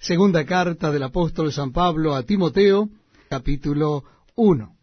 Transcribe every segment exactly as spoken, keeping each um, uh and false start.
Segunda carta del apóstol San Pablo a Timoteo, capítulo uno.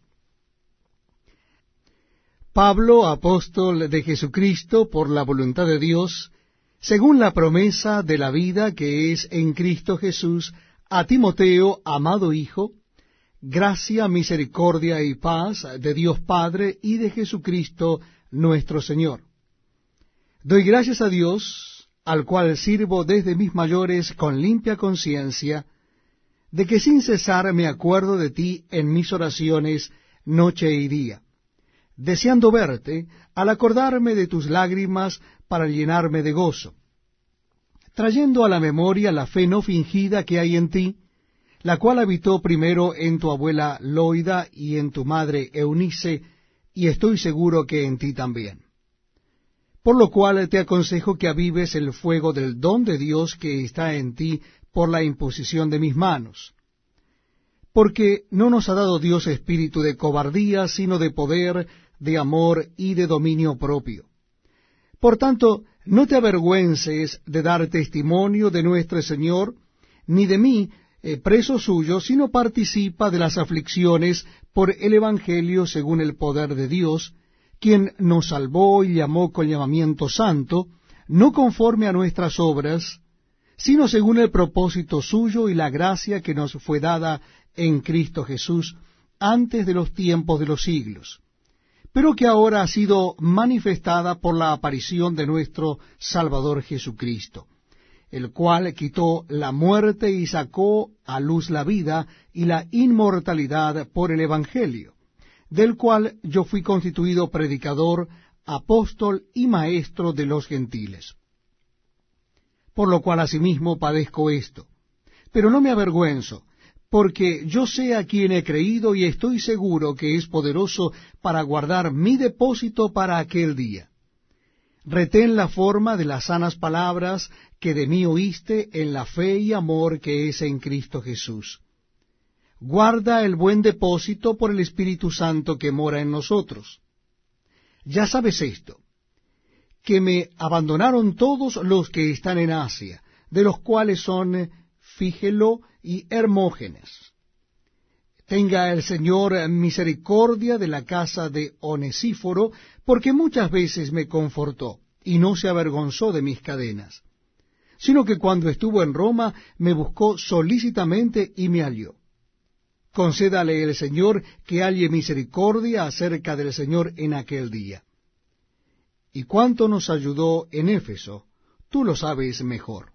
Pablo, apóstol de Jesucristo, por la voluntad de Dios, según la promesa de la vida que es en Cristo Jesús, a Timoteo, amado hijo, gracia, misericordia y paz de Dios Padre y de Jesucristo nuestro Señor. Doy gracias a Dios, al cual sirvo desde mis mayores con limpia conciencia, de que sin cesar me acuerdo de ti en mis oraciones noche y día, deseando verte, al acordarme de tus lágrimas para llenarme de gozo, trayendo a la memoria la fe no fingida que hay en ti, la cual habitó primero en tu abuela Loida y en tu madre Eunice, y estoy seguro que en ti también. Por lo cual te aconsejo que avives el fuego del don de Dios que está en ti por la imposición de mis manos. Porque no nos ha dado Dios espíritu de cobardía, sino de poder, de amor y de dominio propio. Por tanto, no te avergüences de dar testimonio de nuestro Señor, ni de mí, eh, preso suyo, sino participa de las aflicciones por el Evangelio según el poder de Dios, quien nos salvó y llamó con llamamiento santo, no conforme a nuestras obras, sino según el propósito suyo y la gracia que nos fue dada en Cristo Jesús antes de los tiempos de los siglos, pero que ahora ha sido manifestada por la aparición de nuestro Salvador Jesucristo, el cual quitó la muerte y sacó a luz la vida y la inmortalidad por el Evangelio, del cual yo fui constituido predicador, apóstol y maestro de los gentiles. Por lo cual asimismo padezco esto, pero no me avergüenzo, porque yo sé a quien he creído y estoy seguro que es poderoso para guardar mi depósito para aquel día. Retén la forma de las sanas palabras que de mí oíste en la fe y amor que es en Cristo Jesús. Guarda el buen depósito por el Espíritu Santo que mora en nosotros. Ya sabes esto, que me abandonaron todos los que están en Asia, de los cuales son Fígelo y Hermógenes. Tenga el Señor misericordia de la casa de Onesíforo, porque muchas veces me confortó, y no se avergonzó de mis cadenas, sino que cuando estuvo en Roma me buscó solícitamente y me halló. Concédale el Señor que halle misericordia acerca del Señor en aquel día. Y cuánto nos ayudó en Éfeso, tú lo sabes mejor.